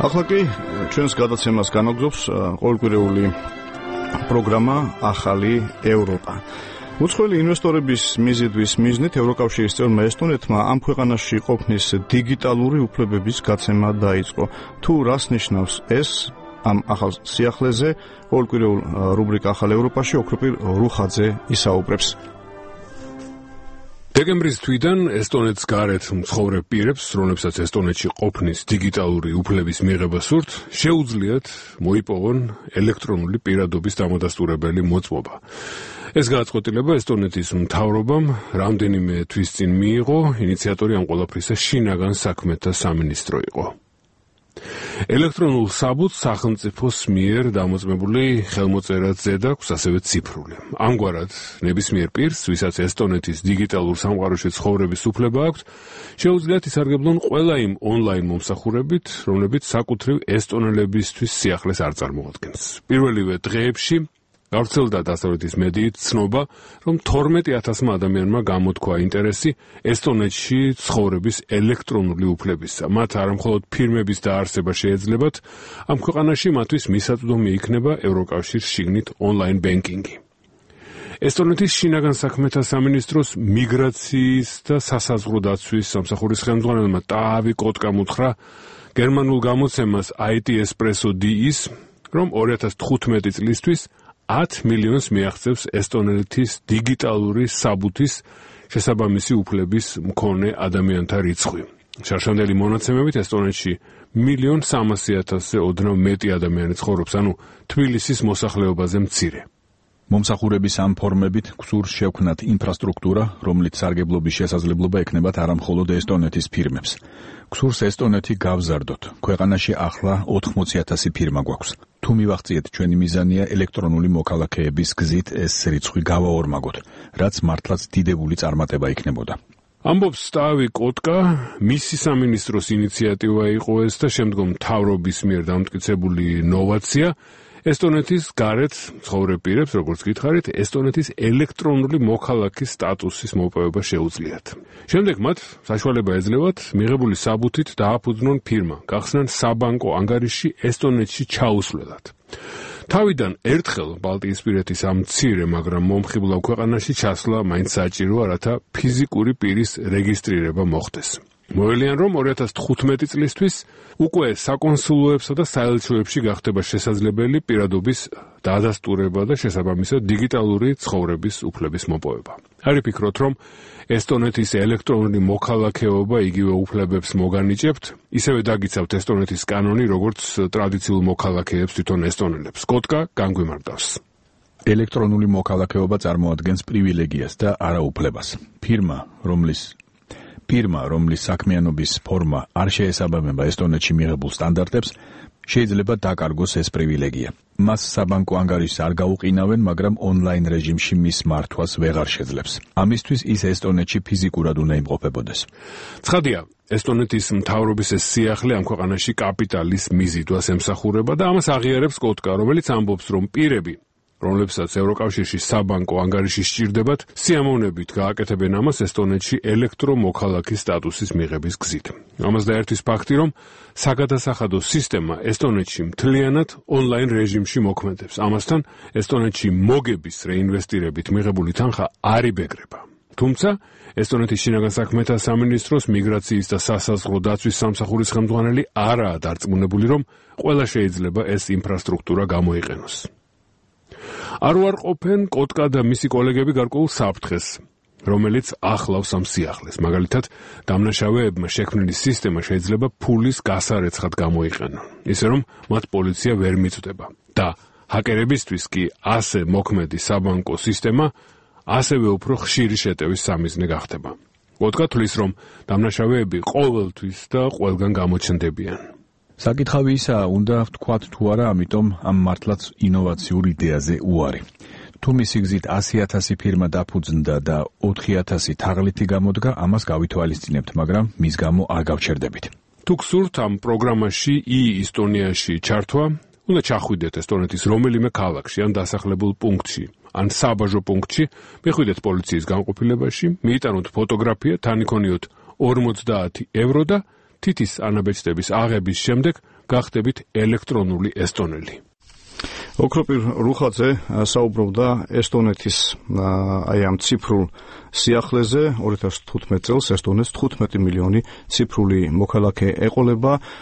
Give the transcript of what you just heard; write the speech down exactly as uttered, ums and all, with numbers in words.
ახლა კი ჩვენს გადაცემას განაგზობს ყოველკვირეული პროგრამა ახალი ევროპა. უცხოელი ინვესტორების მიზიდვის მიზნით ევროკავშირის წევრმა ესტონეთმა ამ ქვეყანაში ყოფნის დიგიტალური უფლებების გაცემა დაიწყო. თუ რას ნიშნავს ეს ამ ახალ სიახლეზე, ყოველკვირეულ რუბრიკა ახალ ევროპაში ოქროპირ რუხაძე ისაუბრებს. დეკემბრის თვიდან ესტონეთს გარეთ მცხოვრებ პირებს, რომლებსაც ესტონეთში ყოფნის დიგიტალური უფლების მიღება სურთ, შეუძლიათ მოიპოვონ ელექტრონული პირადობის დამადასტურებელი მოწმობა. ეს გადაწყვეტილება ესტონეთის მთავრობამ რამდენიმე თვის წინ მიიღო, ინიციატორი ამ ყველაფრისა შინაგან საქმეთა სამინისტრო იყო. ელექტრონულ საბუთს სახელმწიფოს მიერ დამოწმებული ხელმოწერაც ზედაქვს, ასევე ციფრული. ამგვარად, ნებისმიერ პირს, ვისაც ესტონეთის დიგიტალურ სამყაროში ცხოვრების უფლება აქვს, შეუძლიათ ისარგებლონ ყველა იმ ონლაინ მომსახურებით, რომლებიც საკუთრივ ესტონელებისთვის სიახლეს არ წარმოადგენს. პირველივე დღეებში გავრცელდა დასავლეთის მედიით ცნობა, რომ თორმეტი ათასმა ადამიანმა გამოთქვა ინტერესი ესტონეთში ცხოვრების ელექტრონული უფლებისა. მათ არამხოლოდ ფირმების დაარსება შეეძლებათ, ამ ქვეყანაში მათთვის მისაწვდომი იქნება ევროკავშირის შიგნით ონლაინ ბენკინგი. ესტონეთის შინაგან საქმეთა სამინისტროს მიგრაციის და სასაზღვრო დაცვის სამსახურის ხელმძღვანელმა ტაავი კოტკამ უთხრა გერმანულ გამოცემას აი ტი Espresso დი-ის, რომ ორი ათას თხუთმეტი წლისთვის ათ მილიონს მიაღწევს ესტონეთის დიგიტალური საბუთის შესაბამისი უფლების მქონე ადამიანთა რიცხვი. შარშანდელი მონაცემებით ესტონეთში მილიონ სამასი ათასზე ოდნავ მეტი ადამიანი ცხოვრობს, ანუ თბილისის მოსახლეობაზე მცირე. მომსახურების ამ ფორმებით გსურს შევქმნათ ინფრასტრუქტურა, რომლით სარგებლობის შესაძლებლობა ექნებათ არამხოლოდ ესტონეთის ფირმებს. გსურს ესტონეთი გავზარდოთ. ქვეყანაში ახლა ოთხმოცი ათასი ფირმა გვაქვს. თუ მივახციეთ, ჩვენი მიზანია ელექტრონული მოქალაქეების გზით ეს რიცხვი გავაორმაგოთ, რაც მართლაც დიდებული წარმატება იქნებოდა. ამბობს ტაავი კოტკა, მისი სამინისტროს ინიციატივა იყო ეს და შემდგომ მთავრობის მიერ დამტკიცებული ნოვაცია. ესტონეთის გარეთ მცხოვრებ პირებს, როგორც გითხარით, ესტონეთის ელექტრონული მოქალაქის სტატუსის მოპოვება შეუძლიათ. შემდეგ მათ საშუალება ეძლევათ მიღებული საბუთით დააფუძნონ ფირმა, გახსნან საბანკო ანგარიში ესტონეთში ჩაუსვლელად. თავიდან ერთხელ ბალტიისპირეთის ამ მცირე, მაგრამ მომხიბლავ ქვეყანაში ჩასვლა მაინც საჭიროა, რათა ფიზიკური პირის რეგისტრირება მოხდეს. მოელიან, რომ ორი ათას თხუთმეტი წლისთვის უკვე საკონსულოებსა და საელჩოებში გახდება შესაძლებელი პირადობის დადასტურება და შესაბამისად დიგიტალური ცხოვრების უფლების მოპოვება. არ ვფიქრობთ, რომ ესტონეთის ელექტრონული მოქალაქეობა იგივე უფლებებს მოგანიჭებთ, ისევე დაგიცავთ ესტონეთის კანონი, როგორც ტრადიციულ მოქალაქეებს თვითონ ესტონელებს. კოტკა განგვიმარტავს. ელექტრონული მოქალაქეობა წარმოადგენს პრივილეგიას და არა უფლებას. ფირმა, რომლის ფირმა, რომლის საქმიანობის ფორმა არ შეესაბამება ესტონეთში მიღებულ სტანდარტებს, შეიძლება დაკარგოს ეს პრივილეგია. მას საბანკო ანგარიშს არ გაუყინავენ, მაგრამ ონლაინ რეჟიმში მის მართვას ვეღარ შეძლებს. ამისთვის ის ესტონეთში ფიზიკურად უნდა იმყოფებოდეს. ცხადია, ესტონეთის მთავრობის ეს სიახლე ამ ქვეყანაში კაპიტალის მიზიდვას ემსახურება და ამას აღიარებს კოტკა, რომელიც ამბობს, რომ პირები, რომლებსაც ევროკავშირში საბანკო ანგარიში სჭირდებათ, სიამოვნებით გააკეთებენ ამას ესტონეთში ელექტრომოქალაქის სტატუსის მიღების გზით. ამას დაერთვის ფაქტი, რომ საგადასახადო სისტემა ესტონეთში მთლიანად ონლაინ რეჟიმში მოქმედებს. ამასთან ესტონეთში მოგების რეინვესტირებით მიღებული თანხა არ იბეგრება. თუმცა ესტონეთის შინაგან საქმეთა სამინისტროს მიგრაციის და სასაზღვრო დაცვის სამსახურის ხელმძღვანელი არაა დარწმუნებული, რომ ყველა შეიძლება ეს ინფრასტრუქტურა გამოიყენოს. არ უარყოფენ კოტკა და მისი კოლეგები გარკვეულ საფრთხეს, რომელიც ახლავს ამ სიახლეს. მაგალითად, დამნაშავეებმა შექმნილი სისტემა შეიძლება ფულის გასარეცხად გამოიყენონ, ისე რომ მათ პოლიცია ვერ მიწვდება. და ჰაკერებისთვის კი ასე მოქმედი საბანკო სისტემა ასევე უფრო ხშირი შეტევის სამიზნე გახდება. კოტკა თვლის, რომ დამნაშავეები ყოველთვის და ყველგან გამოჩნდებიან. საკითხავი ისაა, უნდა ვთქვათ თუ არა, ამიტომ ამ მართლაც ინოვაციურ იდეაზე უარი. თუ მისი გზით ასი ათასი ფირმა დაფუძნდა და ოთხი ათასი თაღლითი გამოდგა, ამას გავითვალისწინებთ, მაგრამ მის გამო არ გავჩერდებით. თუ გსურთ ამ პროგრამაში ი-ესტონიაში ჩართვა, უნდა ჩახვიდეთ ესტონეთის რომელიმე ქალაქში ან დასახლებულ პუნქტში, ან საბაჟო პუნქტში, მიხვიდეთ პოლიციის განყოფილებაში, მიიტანოთ ფოტოგრაფია, თან იქონიოთ ორმოცდაათი ევრო და თითის ანაბეჭდების აღების შემდეგ გახდებით ელექტრონული ესტონელი. ოქროპირ რუხაძე საუბრობდა ესტონეთის აი ამ ციფრულ სიახლეზე. ორი ათას თხუთმეტ წელს ესტონეთს თხუთმეტი მილიონი ციფრული მოქალაქე ეყოლება.